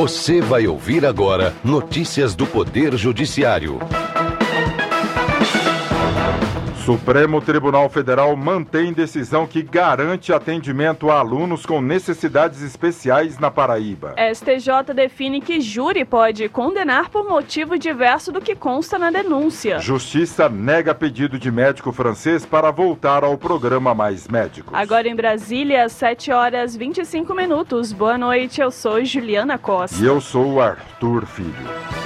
Você vai ouvir agora notícias do Poder Judiciário. Supremo Tribunal Federal mantém decisão que garante atendimento a alunos com necessidades especiais na Paraíba. STJ define que júri pode condenar por motivo diverso do que consta na denúncia. Justiça nega pedido de médico francês para voltar ao programa Mais Médicos. Agora em Brasília, 7h25. Boa noite, eu sou Juliana Costa. E eu sou o Arthur Filho.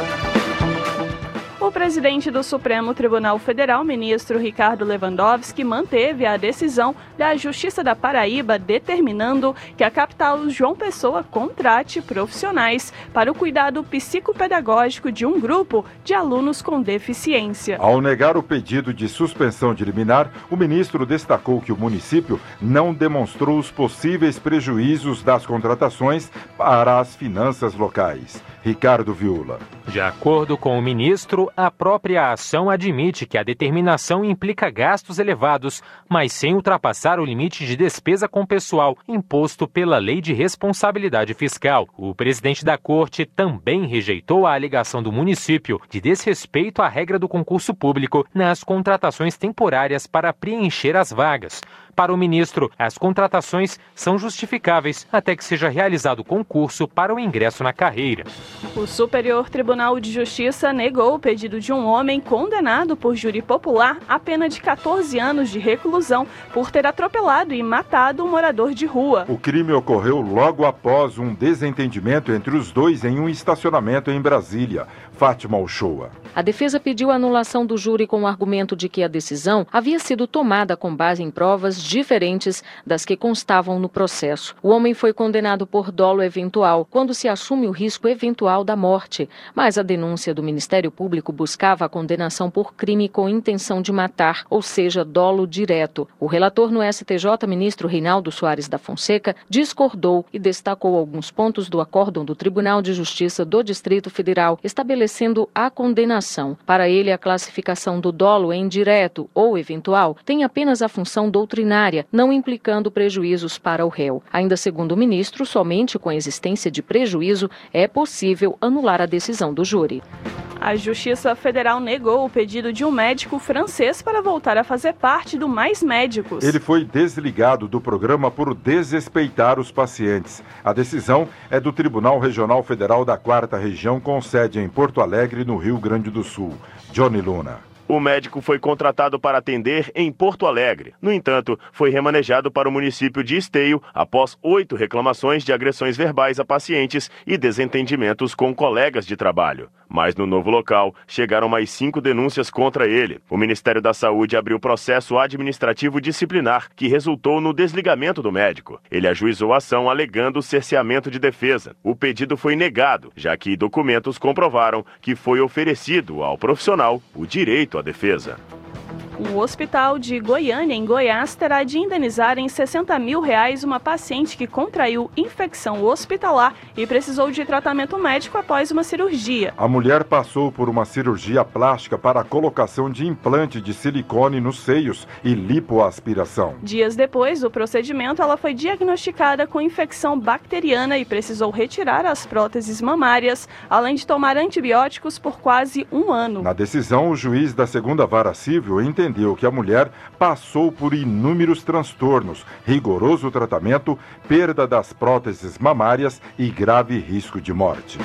O presidente do Supremo Tribunal Federal, ministro Ricardo Lewandowski, manteve a decisão da Justiça da Paraíba determinando que a capital João Pessoa contrate profissionais para o cuidado psicopedagógico de um grupo de alunos com deficiência. Ao negar o pedido de suspensão de liminar, o ministro destacou que o município não demonstrou os possíveis prejuízos das contratações para as finanças locais. Ricardo Viula. De acordo com o ministro, a própria ação admite que a determinação implica gastos elevados, mas sem ultrapassar o limite de despesa com pessoal imposto pela Lei de Responsabilidade Fiscal. O presidente da Corte também rejeitou a alegação do município de desrespeito à regra do concurso público nas contratações temporárias para preencher as vagas. Para o ministro, as contratações são justificáveis até que seja realizado concurso para o ingresso na carreira. O Superior Tribunal de Justiça negou o pedido de um homem condenado por júri popular a pena de 14 anos de reclusão por ter atropelado e matado um morador de rua. O crime ocorreu logo após um desentendimento entre os dois em um estacionamento em Brasília. Fátima Uchoa. A defesa pediu a anulação do júri com o argumento de que a decisão havia sido tomada com base em provas diferentes das que constavam no processo. O homem foi condenado por dolo eventual, quando se assume o risco eventual da morte, mas a denúncia do Ministério Público buscava a condenação por crime com intenção de matar, ou seja, dolo direto. O relator no STJ, ministro Reinaldo Soares da Fonseca, discordou e destacou alguns pontos do acórdão do Tribunal de Justiça do Distrito Federal, estabelecendo a condenação. Para ele, a classificação do dolo em direto ou eventual tem apenas a função doutrinária, não implicando prejuízos para o réu. Ainda segundo o ministro, somente com a existência de prejuízo é possível anular a decisão do júri. A Justiça Federal negou o pedido de um médico francês para voltar a fazer parte do Mais Médicos. Ele foi desligado do programa por desrespeitar os pacientes. A decisão é do Tribunal Regional Federal da 4ª Região, com sede em Porto Alegre, no Rio Grande do Sul. Johnny Luna. O médico foi contratado para atender em Porto Alegre. No entanto, foi remanejado para o município de Esteio após 8 reclamações de agressões verbais a pacientes e desentendimentos com colegas de trabalho. Mas no novo local, chegaram mais 5 denúncias contra ele. O Ministério da Saúde abriu processo administrativo disciplinar, que resultou no desligamento do médico. Ele ajuizou a ação alegando cerceamento de defesa. O pedido foi negado, já que documentos comprovaram que foi oferecido ao profissional o direito à defesa. O hospital de Goiânia, em Goiás, terá de indenizar em R$60 mil uma paciente que contraiu infecção hospitalar e precisou de tratamento médico após uma cirurgia. A mulher passou por uma cirurgia plástica para a colocação de implante de silicone nos seios e lipoaspiração. Dias depois do procedimento, ela foi diagnosticada com infecção bacteriana e precisou retirar as próteses mamárias, além de tomar antibióticos por quase um ano. Na decisão, o juiz da 2ª Vara Civil entendeu que a mulher passou por inúmeros transtornos, rigoroso tratamento, perda das próteses mamárias e grave risco de morte.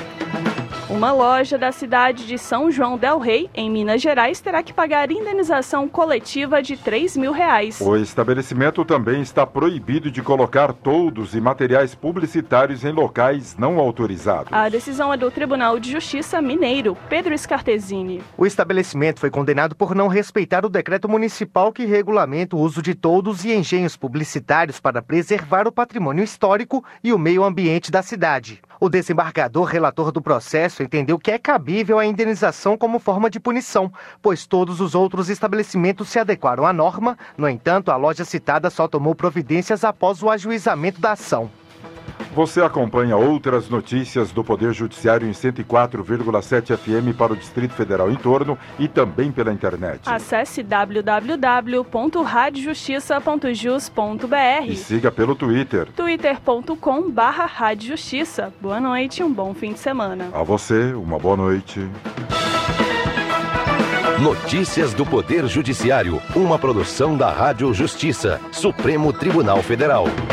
Uma loja da cidade de São João del Rei, em Minas Gerais, terá que pagar indenização coletiva de R$3 mil. O estabelecimento também está proibido de colocar toldos e materiais publicitários em locais não autorizados. A decisão é do Tribunal de Justiça Mineiro, Pedro Scartesini. O estabelecimento foi condenado por não respeitar o decreto municipal que regulamenta o uso de toldos e engenhos publicitários para preservar o patrimônio histórico e o meio ambiente da cidade. O desembargador relator do processo entendeu que é cabível a indenização como forma de punição, pois todos os outros estabelecimentos se adequaram à norma. No entanto, a loja citada só tomou providências após o ajuizamento da ação. Você acompanha outras notícias do Poder Judiciário em 104,7 FM para o Distrito Federal em torno e também pela internet. Acesse www.radiojustiça.jus.br e siga pelo Twitter. twitter.com/radiojustiça. Boa noite e um bom fim de semana. A você, uma boa noite. Notícias do Poder Judiciário, uma produção da Rádio Justiça, Supremo Tribunal Federal.